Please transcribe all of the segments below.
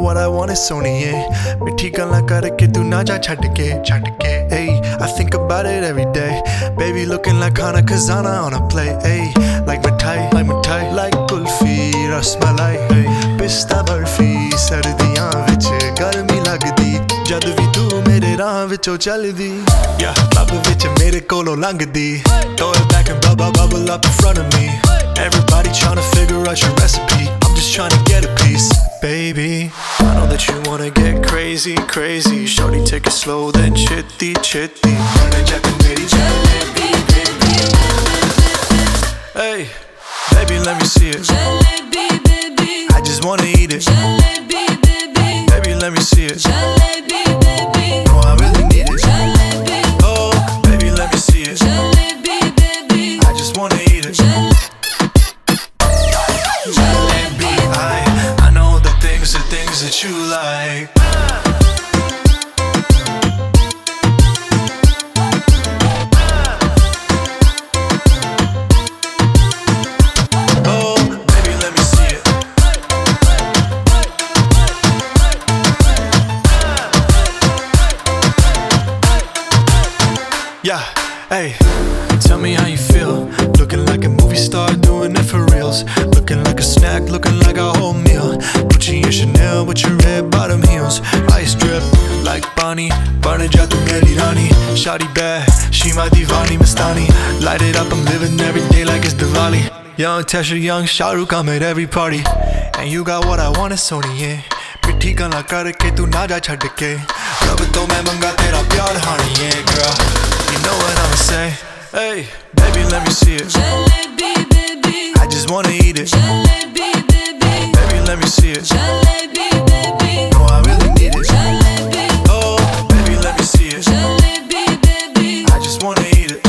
what I want is सोनिए मिठी गल्लां करके तू ना जा छड़ के Hey, I think about it every day. Baby looking like Khana Khazana on a plate. Hey, like mithai, like kulfi, rasmalai. Hey, pista barfi, sardiyan vich garmi lagdi. Jad vi tu mere raah vichon chaldi. Yeah, club vich mere kolo langdi. Throw it back and bubble up in front of me. Everybody tryna figure out your recipe. I'm just tryna get a piece. Baby, I know that you wanna get crazy. Shorty, take it slow, then chitty. Hey, baby, let me see it. Jalebi, baby. I just wanna eat it. Jalebi, baby. Baby, let me see it. Jalebi, baby. No, I really need it. Jalebi. Oh, baby, let me see it. Jalebi, baby. I just wanna eat it. Jalebi, I know the things that you like. Oh, baby, let me see it. Yeah, hey, tell me how you feel. Looking like a movie star, doing it for reals. Looking like a snack, looking like a whole meal. Gucci and Chanel with your red bottom heels. Ice drip like Bonnie, burn it tu meri rani. Shawty bad, she my divani mastani. Light it up, I'm living every day like it's Diwali. Young Tesha, young Shah Rukh, I'm at every party. And you got what I want is सोनिए मिठी गल्लां करके तू ना जा छड़ के रब तो मैं मंगा तेरा प्यार हानिए girl. You know what I'ma say? Hey, baby, let me see it. Jalebi, baby. I just wanna eat it. Jalebi, baby. Baby, let me see it. Jalebi, baby. No, I really need it. Jalebi. Oh, baby, let me see it. Jalebi, baby. I just wanna eat it.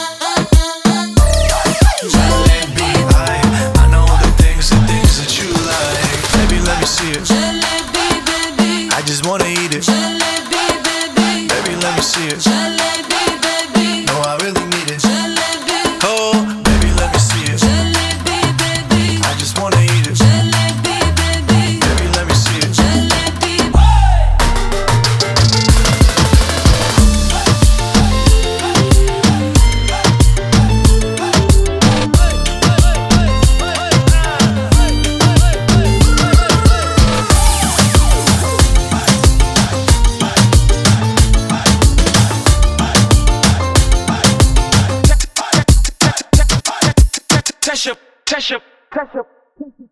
Jalebi, I know the things that you like. Baby, let me see it. Jalebi, baby. I just wanna eat it. Jalebi, baby. Baby, let me see it. Jalebi, baby. No, I really need it. Jalebi. Oh, baby, let me see it. Jalebi, baby. I just wanna eat it. Jalebi, baby. Baby, let me see it. Jalebi. Tesha.